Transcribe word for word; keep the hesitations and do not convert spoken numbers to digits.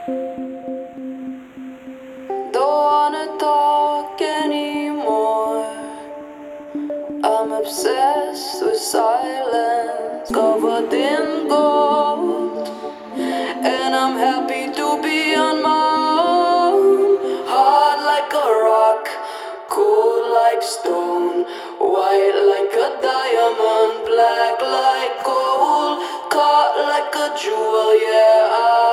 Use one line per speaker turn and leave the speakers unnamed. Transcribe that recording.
Don't wanna talk anymore. I'm obsessed with silence, covered in gold. And I'm happy to be on my own. Hard like a rock, cold like stone, white like a diamond, black like gold, caught like a jewel, yeah.